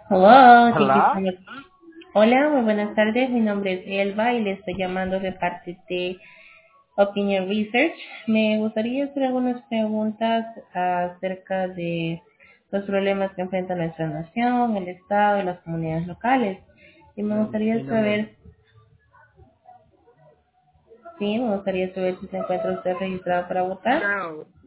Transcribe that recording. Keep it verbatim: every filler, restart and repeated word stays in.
Hello, thank you so Hola. much. Hola, muy buenas tardes. Mi nombre es Elba y le estoy llamando de parte de Opinion Research. Me gustaría hacer algunas preguntas acerca de los problemas que enfrenta nuestra nación, el Estado y las comunidades locales. Y me Mi, gustaría mi nombre. saber, sí, me gustaría saber si se encuentra usted registrado para votar. No.